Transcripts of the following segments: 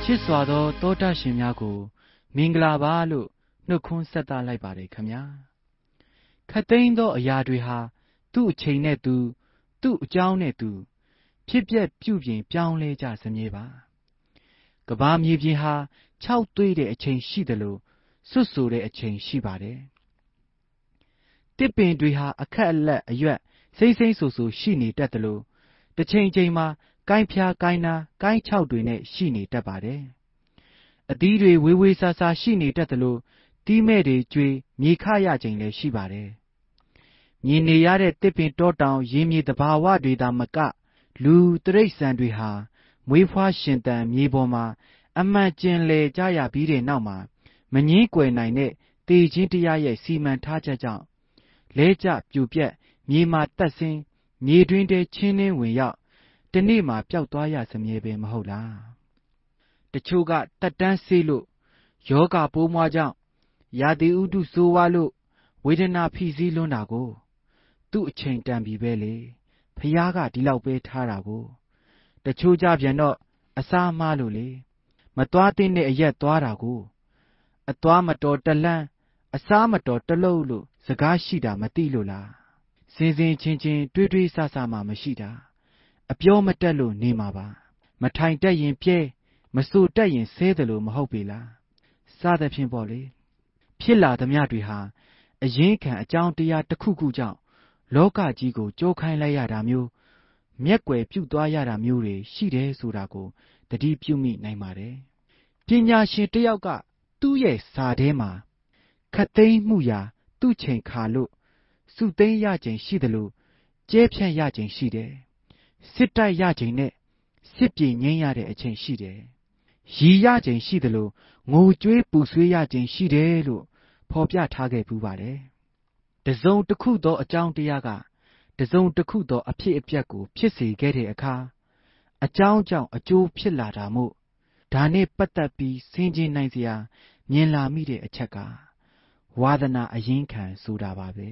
ချစ်စွာသောတောတရှင်များကိုမင်္ဂလာပါလို့နှုတ်ခွန်းဆက်သလိုက်ပါတယ်ခင်ဗျာခတ်သိမ်းသောအရာတွေဟာသူ့အချိန်နဲ့သူ့အကြောင်းနဲ့သူဖြစ်ပျက်ပြုပြင်ပြောင်းလဲကြစမြဲပါကဘာမြေပြင်ဟာခြောက်သွေးတဲ့အချိန်ရှိတယ်လို့စွတ်ဆိုတဲ့အချိန်ရှိပါတယ်တစ်ပင်တွေဟာအခက်အလက်အရွက်စိမ့်စိမ့်ဆူဆူရှိနေတတ်တယ်လို့တစ်ချိန်ချိန်မှာကိုင်းဖျားကိုင်းနာကိုင်းချောက်တွေနဲ့ရှိနေတတ်ပါတယ်အသီးတွေဝေဝေဆာဆာရှိနေတတ်တယ်လို့တီးမဲ့တွေကျွေမြေခရချိန်လည်းရှိပါတယ်မြင်နေရတဲ့တစ်ပင်တောတောင်ရင်းမြေသဘာဝတွေသာမကလူတရိษံတွေဟာမွေးဖွားရှင်သန်မြေပေါ်မှာအမှန်ကျင်လေကြရပြီးတဲ့နောက်မှာမငင်းကွယ်နိုင်တဲ့တေခြင်းတရားရဲ့စီမံထားချက်ကြောင့်လဲကျပြိုပြက်မြေမှာတက်ဆင်းမြေတွင်းထဲချင်းနှင်းဝင်ရောက်တနေ့မှာပျောက်သွားရစမြဲပဲမဟုတ်လားတချို့ကတက်တန်းဆေးလို့ယောဂပိုးမွားကြောင့်ရာသီဥတုဆိုးဝါးလို့ဝေဒနာဖိစီးလွန်းတာကိုသူ့အချိန်တန်ပြီပဲလေဖျားကဒီလောက်ပဲထားတာကိုတချို့ကြပြန်တော့အစားမားလို့လေမသွားတဲ့အရက်သွားတာကိုအသွားမတော်တလန်းအစားမတော်တလုံးလို့စကားရှိတာမသိလို့လားစင်စင်ချင်းချင်းတွေးဆဆမှမရှိတာအပြောမတက်လို့နေမှာပါမထိုင်တက်ရင်ပြဲမဆိုတက်ရင်ဆဲတယ်လို့မဟုတ်ပေလားစသဖြင့်ပေါ့လေဖြစ်လာသမျှတွေဟာအရင်းခံအကြောင်းတရားတစ်ခုခုကြောင့်လောကကြီးကိုကြိုးခိုင်းလိုက်ရတာမျိုးမျက်ွယ်ပြုတ်သွားရတာမျိုးတွေရှိတယ်ဆိုတာကိုသတိပြုမိနိုင်ပါတယ်ပညာရှင်တစ်ယောက်ကသူ့ရဲ့စာထဲမှာခတ်သိမ်းမှုရာသူ့ချိန်ခါလို့စုသိမ်းရချိန်ရှိတယ်လို့ကျဲဖြန့်ရချိန်ရှိတယ်စစ်တိုက်ရချိန်နဲ့စစ်ပြေငြိမ်းရတဲ့အချိန်ရှိတယ်ရီရချိန်ရှိတယ်လို့ငိုကြွေးပူဆွေးရချိန်ရှိတယ်လို့ဖော်ပြထားခဲ့ပူပါတယ်တစုံတစ်ခုသောအကြောင်းတရားကတစုံတစ်ခုသောအဖြစ်အပျက်ကိုဖြစ်စေခဲ့တဲ့အခါအကြောင်းကြောင့်အကျိုးဖြစ်လာတာမို့ဒါနဲ့ပတ်သက်ပြီးဆင်ခြင်နိုင်စရာမြင်လာမိတဲ့အချက်ကဝါဒနာအရင်းခံဆိုတာပါပဲ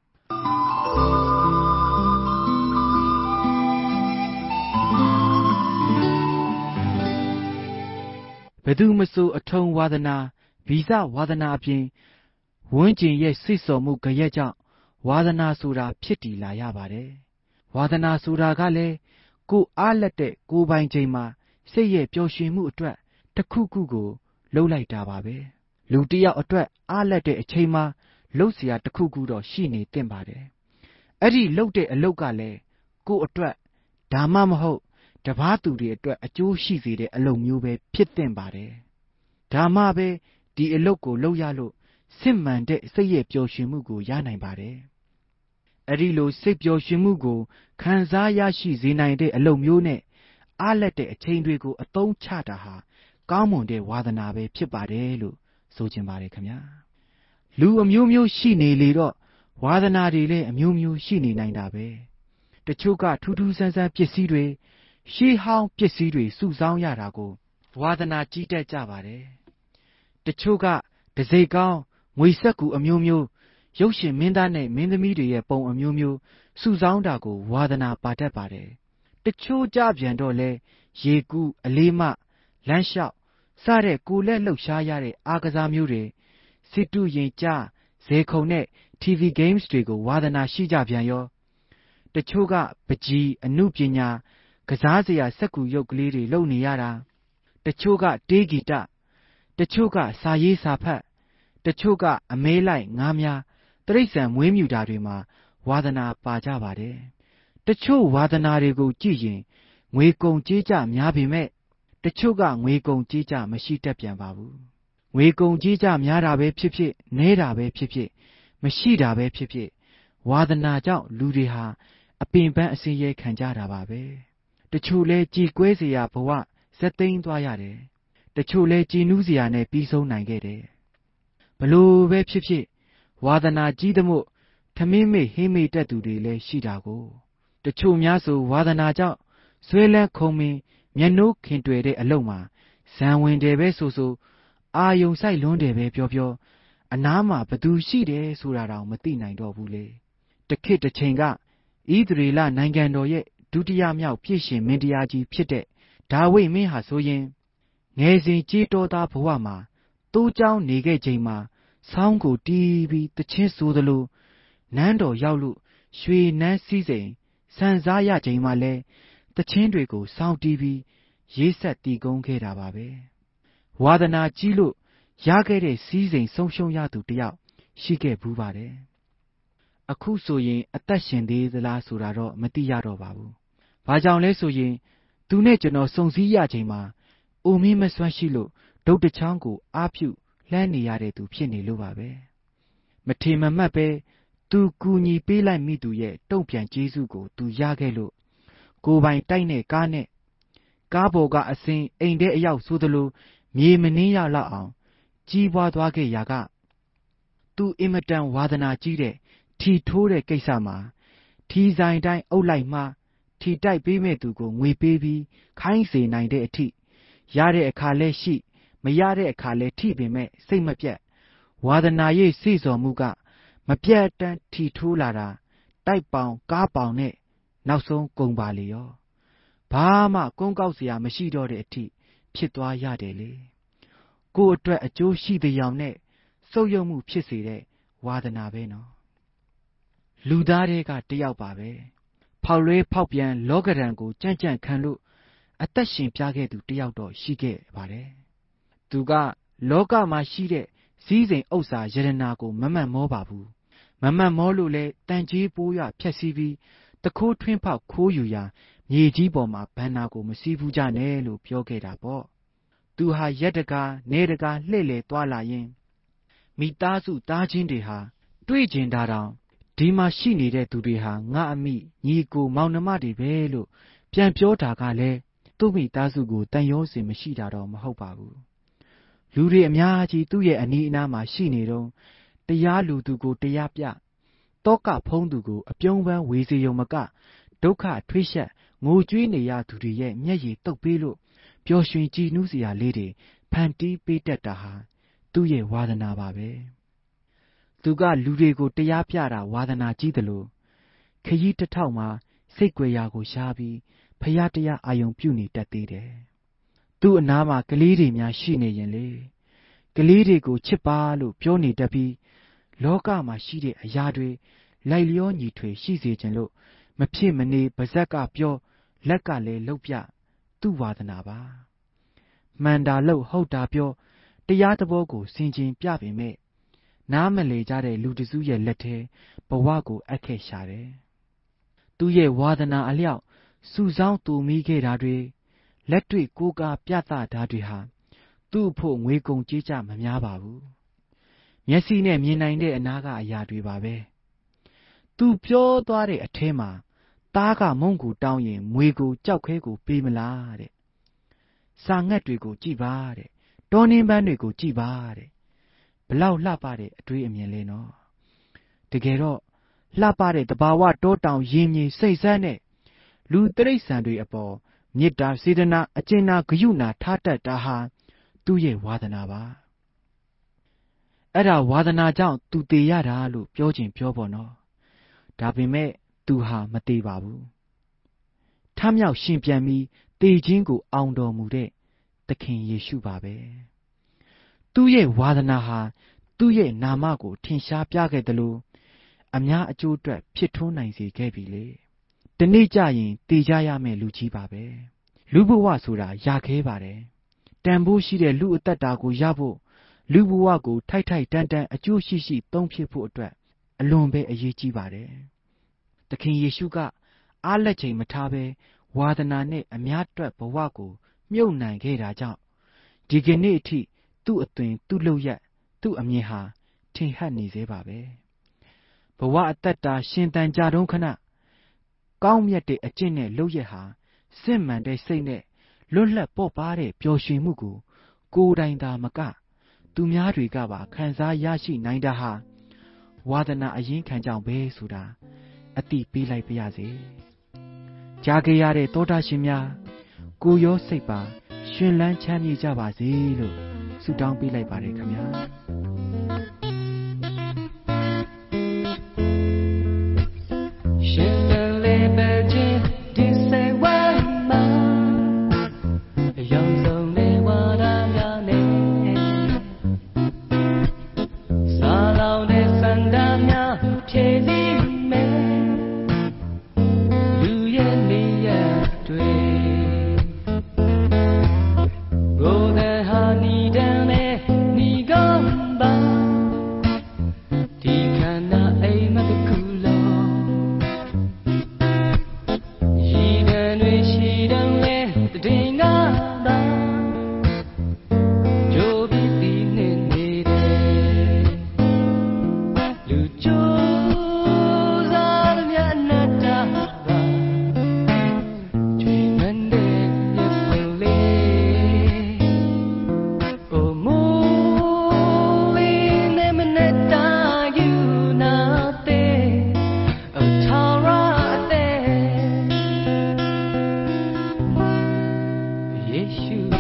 ဘယ်သူမဆိုအထုံဝါဒနာဗီဇဝါဒနာအပြင်ဝန်းကျင်ရဲ့စိတ်ဆော်မှုကြရက်ကြောင့်ဝါဒနာဆိုတာဖြစ်တည်လာရပါတယ်ဝါဒနာဆိုတာကလည်းကိုအားလက်တဲ့ကိုပိုင်ချိန်မှာစိတ်ရဲ့ပျော်ရွှင်မှုအတွက်တစ်ခုခုကိုလှုပ်လိုက်တာပါပဲလူတစ်ယောက်အတွက်အားလက်တဲ့အချိန်မှာလှုပ်เสียတစ်ခုခုတော့ရှိနေသင့်ပါတယ်အဲ့ဒီလှုပ်တဲ့အလုပ်ကလည်းကိုအတွက်ဒါမှမဟုတ်တပားသူတွေအတွက်အကျိုးရှိစေတဲ့အလုပ်မျိုးပဲဖြစ်သင့်ပါတယ်ဒါမှပဲဒီအလုပ်ကိုလုပ်ရလို့စစ်မှန်တဲ့စိတ်ရဲ့ပျော်ရွှင်မှုကိုရနိုင်ပါတယ်အဲ့ဒီလိုစိတ်ပျော်ရွှင်မှုကိုခံစားရရှိစေနိုင်တဲ့အလုပ်မျိုးနဲ့အားလက်တဲ့အချိန်တွေကိုအသုံးချတာဟာကောင်းမွန်တဲ့ဝါဒနာပဲဖြစ်ပါတယ်လို့ဆိုချင်ပါတယ်ခင်ဗျာလူအမျိုးမျိုးရှိနေလေတော့ဝါဒနာတွေလည်းအမျိုးမျိုးရှိနေနိုင်တာပဲတချို့ကထူးထူးဆန်းဆန်းပစ္စည်းတွေရှေးဟောင်းပစ္စည်းတွေစုဆောင်းရတာကိုဝါဒနာကြီးတက်ကြပါတယ်တချို့ကတစိတ်ကောင်းငွေစက်ကူအမျိုးမျိုးရုပ်ရှင်မင်းသားနဲ့မင်းသမီးတွေရဲ့ပုံအမျိုးမျိုးစုဆောင်းတာကိုဝါဒနာပါတတ်ပါတယ်တချို့ကြပြန်တော့လဲရေကူးအလေးမလမ်းလျှောက်စတဲ့ကိုယ်လက်လှုပ်ရှားရတဲ့အားကစားမျိုးတွေစစ်တုရင်ကြားဇေခုံနဲ့ TV games တွေကိုဝါဒနာရှိကြပြန်ရောတချို့ကပကြီးအနုပညာကစားစရာစက်ကူရုပ်ကလေးတွေလုပ်နေရတာတချို့ကတေးဂီတတချို့ကစာရေးစာဖတ်တချို့ကအမဲလိုက်ငားများတရိษံမွေးမြူတာတွေမှာဝါဒနာပါကြပါတယ်တချို့ဝါဒနာတွေကိုကြည့်ရင်ငွေကုန်ကြေးကြများပေမဲ့တချို့ကငွေကုန်ကြေးကြမရှိတတ်ပြန်ပါဘူးငွေကုန်ကြေးကြများတာပဲဖြစ်ဖြစ်နည်းတာပဲဖြစ်ဖြစ်မရှိတာပဲဖြစ်ဖြစ်ဝါဒနာကြောင့်လူတွေဟာအပင်ပန်းအစင်းရဲခံကြတာပါပဲတချို့လဲကြည်ကွဲเสียဘဝဇက်သိမ်းသွားရတယ်တချို့လဲကြည်နူးเสียနဲ့ပြီးဆုံးနိုင်ခဲ့တယ်ဘလို့ပဲဖြစ်ဖြစ်ဝါဒနာကြီးသမို့ထမင်းမေ့ဟင်းမေ့တတ်သူတွေလည်းရှိတာကိုတချို့များဆိုဝါဒနာကြောင့်ဇွဲလန်းခုံမင်းမျက်နှိုးခင်တွေ့တဲ့အလုံးမှာဇံဝင်တယ်ပဲဆိုအာယုံဆိုင်လွန်းတယ်ပဲပြောအနားမှာဘသူရှိတယ်ဆိုတာတောင်မသိနိုင်တော့ဘူးလေတခေတ်တစ်ချိန်ကဣသရေလနိုင်ငံတော်ရဲ့ဒုတိယမြောက်ပြည့်ရှင်မင်းတရားကြီးဖြစ်တဲ့ဒါဝိဒ်မင်းဟာဆိုရင်ငယ်စဉ်ကြေးတော်သားဘဝမှာတိုးကြောင်းနေခဲ့ချိန်မှာဆောင်းကိုတီးပြီးတချင်းဆိုသလိုနန်းတော်ရောက်လို့ရွှေနန်းစည်းစိမ်ဆန်စားရချိန်မှာလဲတချင်းတွေကိုစောင်းတီးပြီးရေးဆက်တည်ကုန်းခဲ့တာပါပဲဝါသနာကြီးလို့ရခဲ့တဲ့စည်းစိမ်ဆုံးရှုံးရသူတယောက်ရှိခဲ့ဘူးပါတယ်အခုဆိုရင်အသက်ရှင်သေးသလားဆိုတာတော့မသိရတော့ပါဘူးဘာကြောင့်လဲဆိုရင်သူနဲ့ကျွန်တော်စုံစည်းရချိန်မှာအိုမင်းမစွမ်းရှိလို့ဒုတ်တချောင်းကိုအားပြုလှမ်းနေရတဲ့သူဖြစ်နေလို့ပါပဲမထေမမတ်ပဲသူကူညီပေးလိုက်မိသူရဲ့တုံ့ပြန်ကျေးဇူးကိုသူရခဲ့လို့ကိုယ်ပိုင်တိုက်နဲ့ကားနဲ့ကားပေါ်ကအစင်အိမ်ထဲအရောက်ဆိုသလိုမြေမနှင်းရလောက်အောင်ကြီးပွားသွားခဲ့ရာကသူအင်မတန်ဝါသနာကြီးတဲ့ထီထိုးတဲ့ကိစ္စမှာထီဆိုင်တိုင်းအုပ်လိုက်မှထီတိုက်ပေးမဲ့သူကိုငွေပေးပြီးခိုင်းစေနိုင်တဲ့အထိရတဲ့အခါလဲရှိမရတဲ့အခါလဲထိပင်မဲ့စိတ်မပြတ်ဝါသနာရေးစေ့စော်မှုကမပြတ်တမ်းထီထိုးလာတာတိုက်ပေါင်ကားပေါင်နဲ့နောက်ဆုံးကုန်ပါလေရောဘာမှကုန်းကောက်เสียမရှိတော့တဲ့အထိဖြစ်သွားရတယ်လေကိုယ့်အတွက်အကျိုးရှိတဲ့ရောင်နဲ့စုပ်ယုပ်မှုဖြစ်စေတဲ့ဝါသနာပဲနော်လူသားတွေကတယောက်ပါပဲဖောက်လွဲဖောက်ပြန်လောကဓာတ်ကိုကြံ့ကြံ့ခံလို့အသက်ရှင်ပြခဲ့သူတယောက်တော့ရှိခဲ့ပါတယ်သူကလောကမှာရှိတဲ့စည်းစိမ်ဥစ္စာယရနာကိုမမှတ်မောပါဘူးမမှတ်မောလို့လဲတန်ကြီးပိုးရဖြက်စီးပြီးတခိုးထွင်းဖောက်ခိုးယူရာမြေကြီးပေါ်မှာဘန္နာကိုမစည်းဘူးကြနဲ့လို့ပြောခဲ့တာပေါ့သူဟာရက်တကာနေတကာလှည့်လေသွားလာရင်မိသားစုသားချင်းတွေဟာတွေ့ကျင်တာတောင်ဒီမှာရှိနေတဲ့သူတွေဟာငါအမိညီကိုမောင်နှမတွေပဲလို့ပြန်ပြောတာကလည်းသူ့မိသားစုကိုတန်ရောစင်မရှိတာတော့မဟုတ်ပါဘူးလူတွေအများကြီးသူ့ရဲ့အနီးအနားမှာရှိနေတော့တရားလူသူကိုတရားပြတောကဖုံးသူကိုအပြုံးပန်းဝေစေုံမကဒုက္ခထွေးရှက်ငိုကြွေးနေရသူတွေရဲ့မျက်ရည်တုပ်ပေးလို့ပျော်ရွှင်ကြည်နူးစရာလေးတွေဖန်တီးပေးတတ်တာဟာသူ့ရဲ့ဝါသနာပါပဲသူကလူတွေကိုတရားပြတာဝါသနာကြီးတယ်လို့ခရီးတစ်ထောက်မှာစိတ်ကြွယ်ရာကိုရှားပြီးဖရာတရားအာယုံပြုနေတတ်သေးတယ်သူ့အနားမှာကလေးတွေများရှိနေရင်လေကလေးတွေကိုချစ်ပါလို့ပြောနေတတ်ပြီးလောကမှာရှိတဲ့အရာတွေလိုက်လျောညီထွေရှိစေခြင်းလို့မဖြစ်မနေပါဇက်ကပြောလက်ကလည်းလှုပ်ပြသူ့ဝါသနာပါမှန်တာလို့ဟုတ်တာပြောတရားသဘောကိုဆင်ခြင်ပြပေမဲ့နားမလည်ကြတဲ့လူတစုရဲ့လက်ထဲဘဝကိုအပ်ခဲ့ရှာတယ်သူ့ရဲ့ဝါသနာအလျောက်စုဆောင်းတူမိခဲ့တာတွေလက်တွေ့ကိုးကားပြသတာတွေဟာသူ့ဖို့ငွေကုန်ကြေးကျမများပါဘူးမျက်စိနဲ့မြင်နိုင်တဲ့အနာကအရာတွေပါပဲသူပြောသွားတဲ့အထဲမှာသားကမုန့်ကိုတောင်းရင်မွေကိုကြောက်ခဲကိုပေးမလားတဲ့စာငတ်တွေကိုကြည့်ပါတဲ့တောနှင်းပန်းတွေကိုကြည့်ပါတဲ့ဘလောက်လှပတဲ့အတွေးအမြင်လဲနော်တကယ်တော့လှပတဲ့တဘာဝတောတောင်ရင်မြေစိတ်ဆန်းတဲ့လူတိရစ္ဆာန်တွေအပေါ်မေတ္တာစေတနာအကျဉ်းနာဂရုဏာထားတတ်တာဟာသူ့ရဲ့ဝါသနာပါအဲ့ဒါဝါသနာကြောင့်သူတည်ရတာလို့ပြောခြင်းပြောပေါ့နော်ဒါပေမဲ့သူဟာမတည်ပါဘူးထမြောက်ရှင်ပြန်ပြီးတည်ခြင်းကိုအောင်တော်မူတဲ့သခင်ယေရှုပါပဲသူ့ရဲ့ဝါသနာဟာသူ့ရဲ့နာမကိုထင်ရှားပြခဲ့တယ်လို့အများအကျိုးအတွက်ဖြစ်ထွန်းနိုင်စေခဲ့ပြီလေတနေ့ကျရင်တည်ကြရမယ့်လူကြီးပါပဲလူဘဝဆိုတာရခဲပါတယ်တန်ဖိုးရှိတဲ့လူအသက်တာကိုရဖို့လူဘဝကိုထိုက်ထိုက်တန်တန်အကျိုးရှိရှိသုံးဖြစ်ဖို့အတွက်အလွန်ပဲအရေးကြီးပါတယ်သခင်ယေရှုကအားလက်ချိန်မထားဘဲဝါသနာနဲ့အများအတွက်ဘဝကိုမြုပ်နှံခဲ့တာကြောင့်ဒီကနေ့အထိသူ့အသွင်သူ့လုပ်ရက်သူ့အမြင်ဟာထင်ဟပ်နေသေးပါပဲဘဝအသက်တာရှင်သန်ကြတုန်းခဏကောင်းမြတ်တဲ့အကျင့်နဲ့လုပ်ရက်ဟာစစ်မှန်တဲ့စိတ်နဲ့လွတ်လပ်ပေါ့ပါတဲ့ပျော်ရွှင်မှုကိုကိုယ်တိုင်သာမကသူများတွေကပါခံစားရရှိနိုင်တာဟာဝါသနာအရင်ခံကြောင့်ပဲဆိုတာအသိပေးလိုက်ပါရစေကြားခဲ့ရတဲ့သောတာရှင်များကိုယ်ရောစိတ်ပါရှင်လန်းချမ်းမြေ့ကြပါစေလို့ဆုတောင်းပေးလိုက်ပါတယ်ခင်ဗျာရှင်လည်းပဲခြင်းဒီစေဝါမှာရောင်စုံလေးဝါတာရဲ့နေရတွေကိုယ်နဲ့ဟာနီတန်လဲနီကောင်းပါဒီခန္ဓာအိမ်မတစ်ခုလုံးရည်တန်တွေရှိတန်လဲတည်ငါပါကြိုးပြီးတည်နေနေတယ်လူကြိုးစားသမျှအနတ္တပါကျွေးမန်းတဲ့မျက်ပုံလေးအိုမိုးလေးနဲ့မနဲ့တာယူနာတဲ့အထာရအသက်ယေရှု